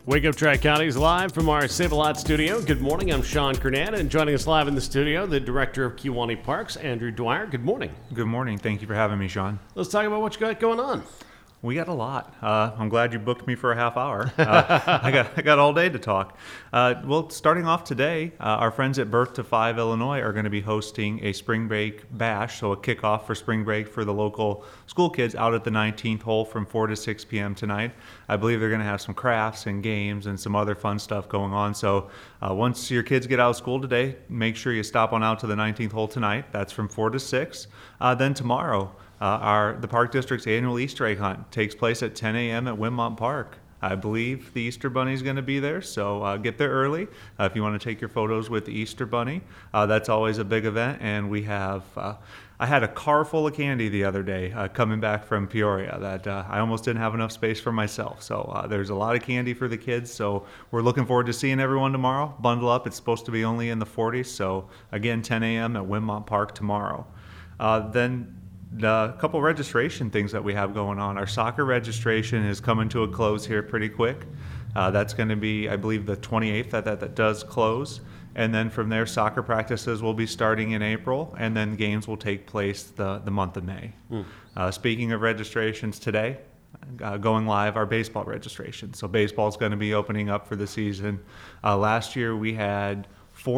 Wake Up Tri-County is live from our Save-A-Lot studio. Good morning, I'm Sean Kernan, and joining us live in the studio, the Director of Kewaunee Parks, Andrew Dwyer. Good morning. Good morning. Thank you for having me, Sean. Let's talk about what you got going on. We got a lot. I'm glad you booked me for a half hour. I got all day to talk. Well, starting off today, our friends at Birth to 5 Illinois are going to be hosting a spring break bash, so a kickoff for spring break for the local school kids out at the 19th hole from 4 to 6 p.m. tonight. I believe they're going to have some crafts and games and some other fun stuff going on. So once your kids get out of school today, make sure you stop on out to the 19th hole tonight. That's from 4 to 6. Then tomorrow, the Park District's annual Easter egg hunt takes place at 10 a.m. at Winmont Park. I believe the Easter Bunny is going to be there, so get there early if you want to take your photos with the Easter Bunny. That's always a big event, and we have... I had a car full of candy the other day coming back from Peoria that I almost didn't have enough space for myself. So there's a lot of candy for the kids, so we're looking forward to seeing everyone tomorrow. Bundle up. It's supposed to be only in the 40s, so again, 10 a.m. at Winmont Park tomorrow. Then a couple registration things that we have going on. Our soccer registration is coming to a close here pretty quick. That's going to be, I believe, the 28th that does close. And then from there, soccer practices will be starting in April, and then games will take place the month of May. Speaking of registrations today, going live, our baseball registration. So baseball is going to be opening up for the season. Last year we had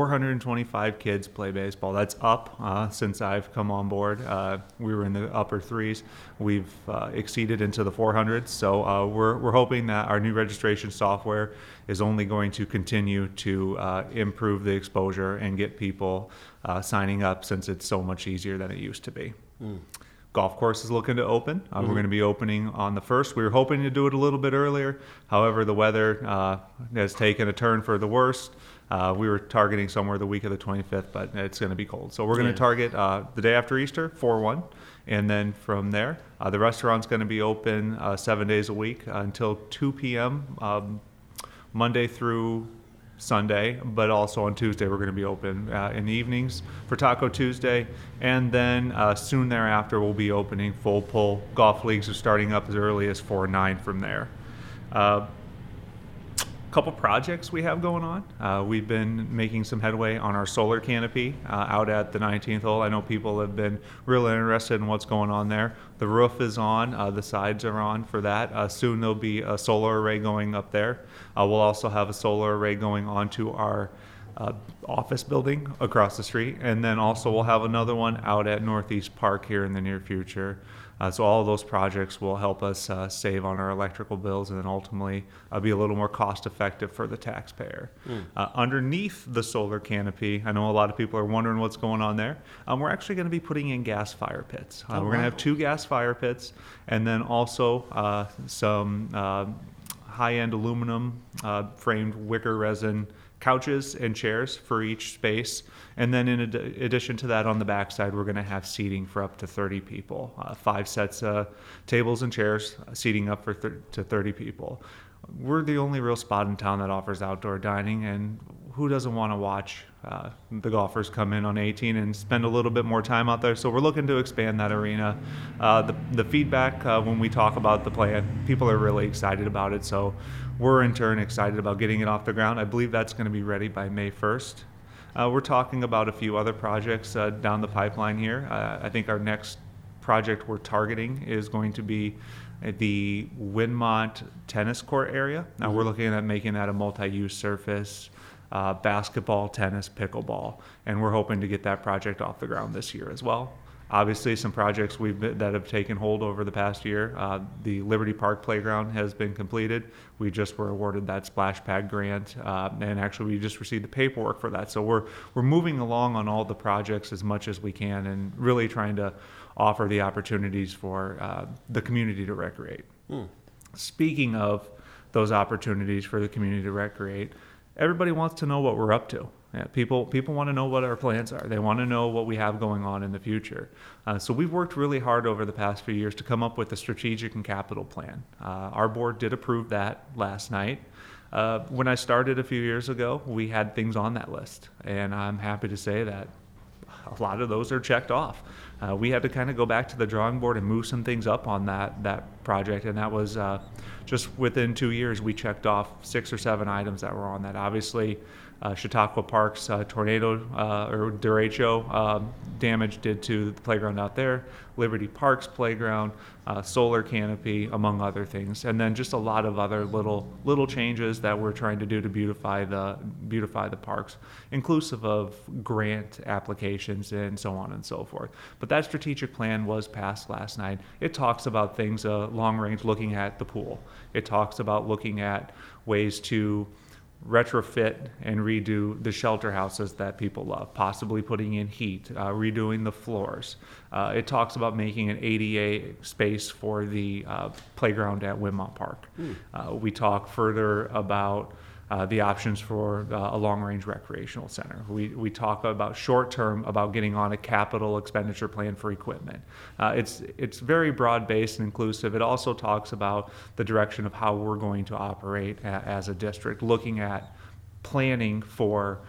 425 kids play baseball. That's up since I've come on board. We were in the upper threes. We've exceeded into the 400s. So we're hoping that our new registration software is only going to continue to improve the exposure and get people signing up, since it's so much easier than it used to be. Golf course is looking to open. We're going to be opening on the 1st. We were hoping to do it a little bit earlier. However, the weather has taken a turn for the worst. We were targeting somewhere the week of the 25th, but it's going to be cold. So we're going to target the day after Easter, 4/1. And then from there, the restaurant's going to be open 7 days a week until 2 p.m. Monday through Sunday, but also on Tuesday we're going to be open in the evenings for Taco Tuesday, and then soon thereafter we'll be opening full pull. Golf leagues are starting up as early as 4/9 from there. Couple projects we have going on. We've been making some headway on our solar canopy out at the 19th hole. I know people have been really interested in what's going on there. The roof is on, the sides are on for that. Soon there'll be a solar array going up there. We'll also have a solar array going onto our office building across the street, and then also we'll have another one out at Northeast Park here in the near future. So all of those projects will help us save on our electrical bills, and then ultimately be a little more cost effective for the taxpayer. Underneath the solar canopy, I know a lot of people are wondering what's going on there. We're actually going to be putting in gas fire pits. We're going to have 2 gas fire pits, and then also some high-end aluminum framed wicker resin couches and chairs for each space. And then in addition to that, on the backside, we're going to have seating for up to 30 people. 5 sets of tables and chairs, seating up to 30 people. We're the only real spot in town that offers outdoor dining, and who doesn't want to watch the golfers come in on 18 and spend a little bit more time out there? So we're looking to expand that arena. The feedback when we talk about the plan, people are really excited about it. So we're in turn excited about getting it off the ground. I believe that's going to be ready by May 1st. We're talking about a few other projects down the pipeline here. I think our next project we're targeting is going to be the Winmont tennis court area. Now we're looking at making that a multi-use surface, basketball, tennis, pickleball, and we're hoping to get that project off the ground this year as well. Obviously, some projects that have taken hold over the past year. The Liberty Park Playground has been completed. We just were awarded that splash pad grant, and actually we just received the paperwork for that. So we're moving along on all the projects as much as we can, and really trying to offer the opportunities for the community to recreate. Speaking of those opportunities for the community to recreate, everybody wants to know what we're up to. Yeah, people want to know what our plans are. They want to know what we have going on in the future. So we've worked really hard over the past few years to come up with a strategic and capital plan. Our board did approve that last night. When I started a few years ago, we had things on that list, and I'm happy to say that a lot of those are checked off. We had to kind of go back to the drawing board and move some things up on that project, and that was just within 2 years we checked off 6 or 7 items that were on that. Obviously, Chautauqua Park's tornado or derecho damage did to the playground out there, Liberty Park's playground, solar canopy, among other things, and then just a lot of other little changes that we're trying to do to beautify the parks, inclusive of grant applications and so on and so forth. But that strategic plan was passed last night. It talks about things long range, looking at the pool. It talks about looking at ways to retrofit and redo the shelter houses that people love, possibly putting in heat, redoing the floors. It talks about making an ADA space for the playground at Winmont Park. We talk further about the options for a long-range recreational center. We talk about short-term about getting on a capital expenditure plan for equipment. It's very broad-based and inclusive. It also talks about the direction of how we're going to operate as a district, looking at planning for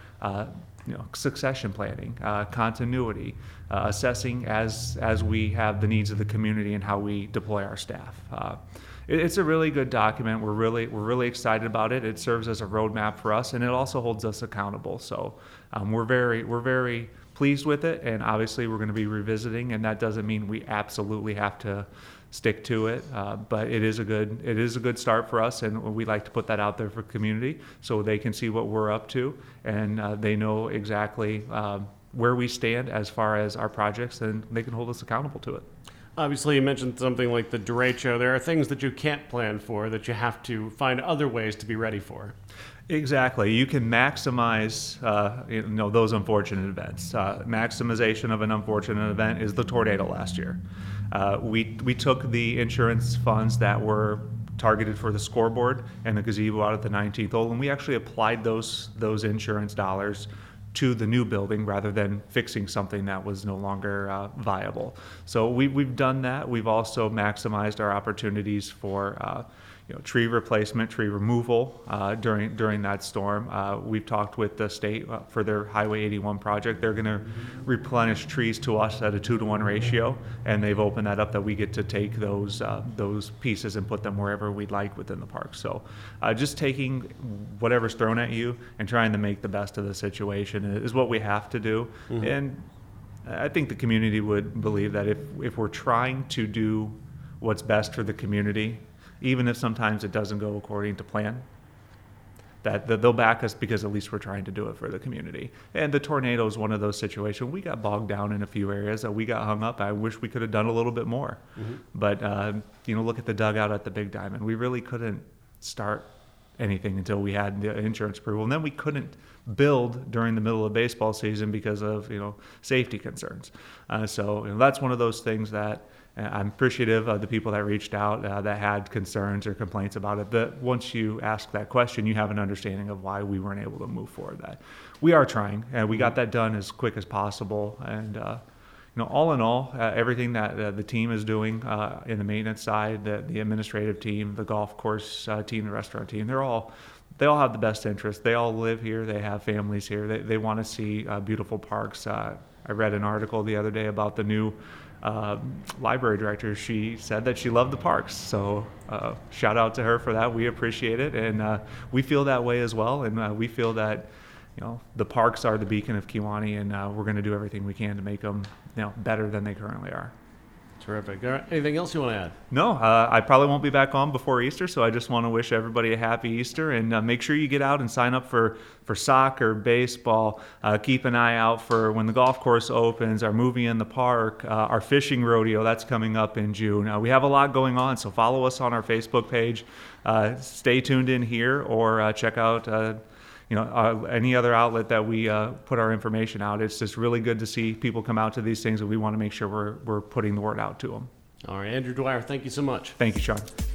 succession planning, continuity, assessing as we have the needs of the community and how we deploy our staff. It's a really good document. We're really excited about it. It serves as a roadmap for us, and it also holds us accountable. So we're very pleased with it, and obviously we're going to be revisiting. And that doesn't mean we absolutely have to stick to it, but it is a good start for us, and we like to put that out there for community so they can see what we're up to, and they know exactly where we stand as far as our projects, and they can hold us accountable to it. Obviously, you mentioned something like the derecho. There are things that you can't plan for that you have to find other ways to be ready for. Exactly. You can maximize those unfortunate events. Maximization of an unfortunate event is the tornado last year. We took the insurance funds that were targeted for the scoreboard and the gazebo out at the 19th hole, and we actually applied those insurance dollars to the new building rather than fixing something that was no longer viable. So we've done that. We've also maximized our opportunities for tree replacement, tree removal during that storm. We've talked with the state for their Highway 81 project. They're going to replenish trees to us at a 2-to-1 ratio, and they've opened that up that we get to take those pieces and put them wherever we'd like within the park. So just taking whatever's thrown at you and trying to make the best of the situation is what we have to do. Mm-hmm. And I think the community would believe that if we're trying to do what's best for the community, even if sometimes it doesn't go according to plan, that they'll back us because at least we're trying to do it for the community. And the tornado is one of those situations. We got bogged down in a few areas that we got hung up. I wish we could have done a little bit more. Mm-hmm. But, look at the dugout at the Big Diamond. We really couldn't start anything until we had the insurance approval. And then we couldn't build during the middle of baseball season because of, safety concerns. So that's one of those things that I'm appreciative of the people that reached out that had concerns or complaints about it. But once you ask that question, you have an understanding of why we weren't able to move forward. That we are trying, and we got that done as quick as possible. And all in all, everything that the team is doing in the maintenance side, the administrative team, the golf course team, the restaurant team, they all have the best interest. They all live here. They have families here. They want to see beautiful parks. I read an article the other day about the new library director. She said that she loved the parks. So shout out to her for that. We appreciate it. And we feel that way as well. And we feel that, the parks are the beacon of Kewaunee, and we're going to do everything we can to make them, better than they currently are. Terrific. All right. Anything else you want to add? No, I probably won't be back on before Easter, so I just want to wish everybody a happy Easter, and make sure you get out and sign up for soccer, baseball. Keep an eye out for when the golf course opens, our movie in the park, our fishing rodeo, that's coming up in June. We have a lot going on, so follow us on our Facebook page. Stay tuned in here, or check out any other outlet that we put our information out. It's just really good to see people come out to these things, and we want to make sure we're putting the word out to them. All right, Andrew Dwyer, thank you so much. Thank you, Sean.